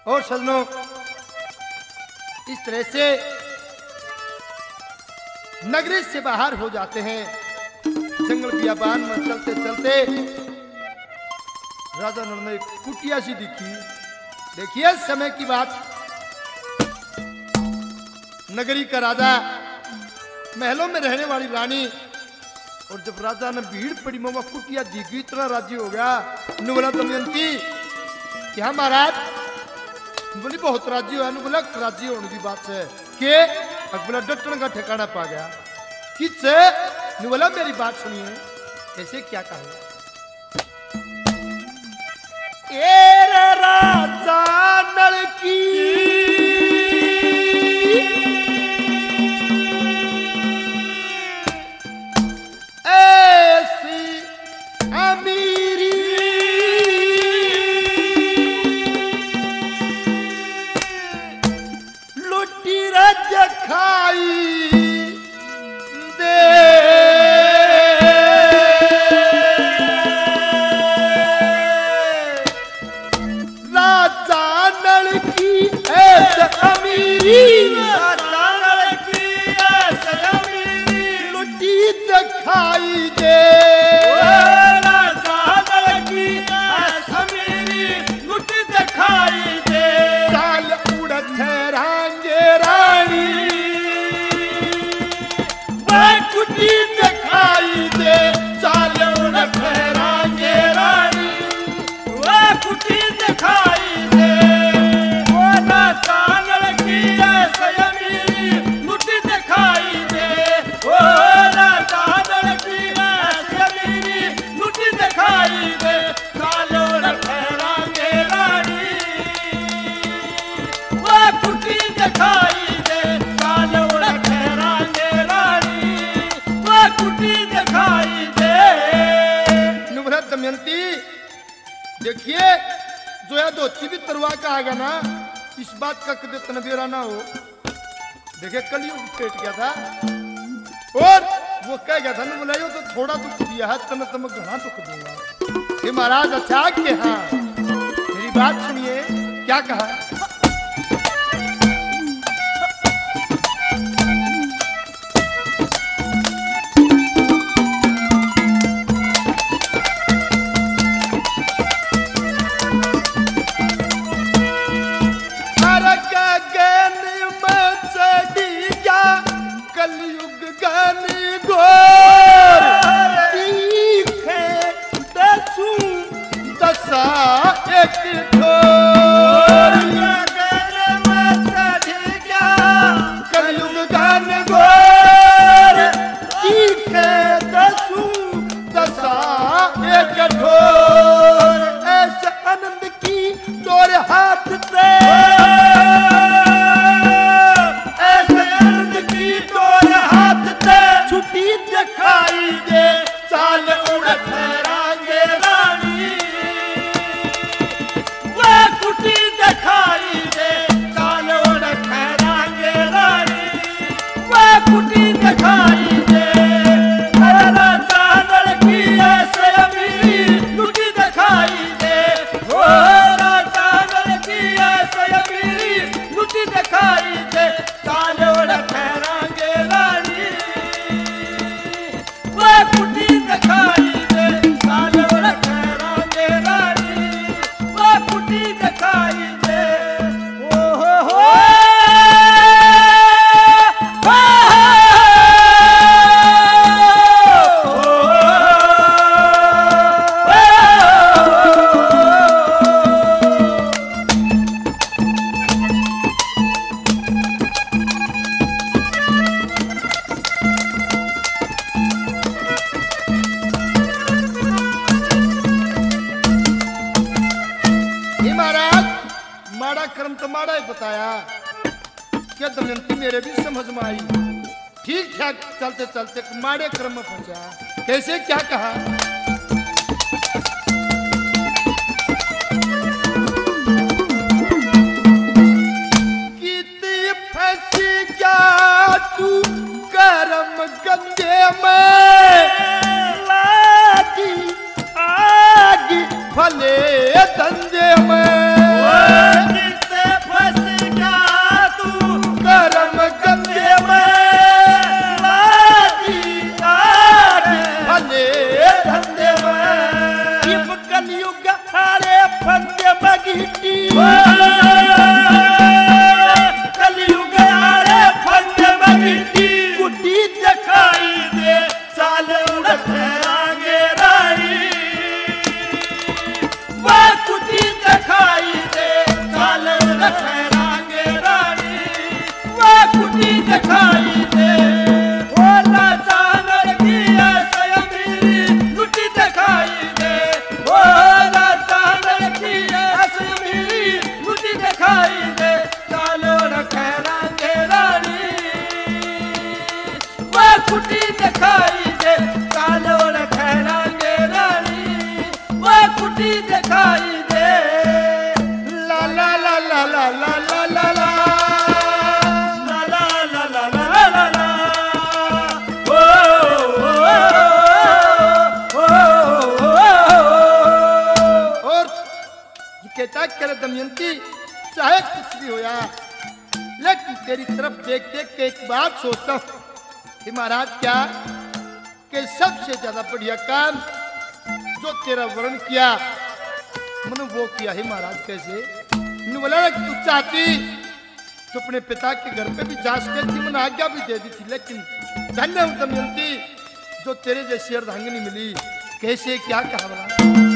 और सजनों, इस तरह से नगरी से बाहर हो जाते हैं। जंगल बियाबान में चलते चलते राजा नल ने एक कुटिया सी दिखी। देखिए समय की बात, नगरी का राजा, महलों में रहने वाली रानी, और जब राजा ने भीड़ पड़ी में वह कुटिया दिखी, इतना राजी हो गया। नु बोला दमयंती क्या महाराज? बोली बहुत राजी हो। बोला राजी होने की बात है के बोला डटन का ठिकाना पा गया। किससे? बोला मेरी बात सुनिए। ऐसे क्या कहा? ए राजा नल की ऐसी अमीरी लुटी रज खाई दे। राजा नल की ऐसी अमीरी, राजा नल की ऐसी अमीरी लुटी दिखाई दे। राजा नल की ऐसी अमीरी लुटी दिखाई दे। चाल उड़ ठहरांगे रानी, वह कुटी दिखाई दे। चाल उड़ ठहरांगे रानी, वह कुटी दिखाई दे। वो राजा नल की ऐसी अमीरी लुटी दिखाई दे। वो राजा नल की ऐसी अमीरी लुटी दिखाई दे। चाल उड़ ठहरांगे रानी, वह कुटी दिखाई दे। चाल उड़ ठहरांगे रानी, वह कुटी दिखाई दे। नुब्रत दमयंती देखिए, जो या धोती भी तरवा का आएगा ना, इस बात का कभी तनबेरा ना हो। देखिए कलयुग पेट गया था और वो कह गया था, बुलाइयो तो थोड़ा दुख दिया है, तम घना दुख दूंगा। ये महाराज अच्छा कि हाँ, मेरी बात सुनिए। क्या कहा? कलयुग गानी गोर तीखे दसू दसा एक ठोर। कलयुग गानी गोर तीखे दसू दसा एक ठोर। ऐसे आनंद की तोरे हाथ से, छुट्टी दिखाई दे। चाल उड़ ठहरांगे रानी, वह कुटी दिखाई दे। चाल उड़ ठहरांगे रानी, वह कुटी दिखाई दे। राजा नल की ऐसी अमीरी लुटी दिखाई दे। ओ राजा नल की ऐसी अमीरी लुटी दिखाई दे। चाल उड़ ठहरांगे रानी, वह कुटी दिखाई दे। चाल उड़ ठहरांगे रानी, वह कुटी दिखाई दे। ओ हो माड़ा कर्म तो माड़ा ही बताया। क्या दमयंती मेरे भी समझ में आई। ठीक ठाक चलते चलते माड़े कर्म में फंसा। कैसे? क्या कहा? कितनी फंसी क्या तू कर्म गंदे में, लागी आगी भले धंधे में। दिखाई दे। ला ला ला ला ला ला ला ला ला ला ला ला ला ला ला ला ओ और ये कहता करे दमयंती चाहे कुछ भी हो यार, लेकिन तेरी तरफ देख देख के एक बात सोचता हूँ कि महाराज क्या कि सबसे ज्यादा बढ़िया काम जो तेरा वर्ण किया मैंने वो किया है महाराज। कैसे बोला कि तू चाहती तो अपने पिता के घर पे भी जा सकती, मैंने आज्ञा भी दे दी थी, लेकिन धन्य हूं दमयंती जो तेरे जैसी अर्धांगिनी मिली। कैसे क्या कहा बड़ा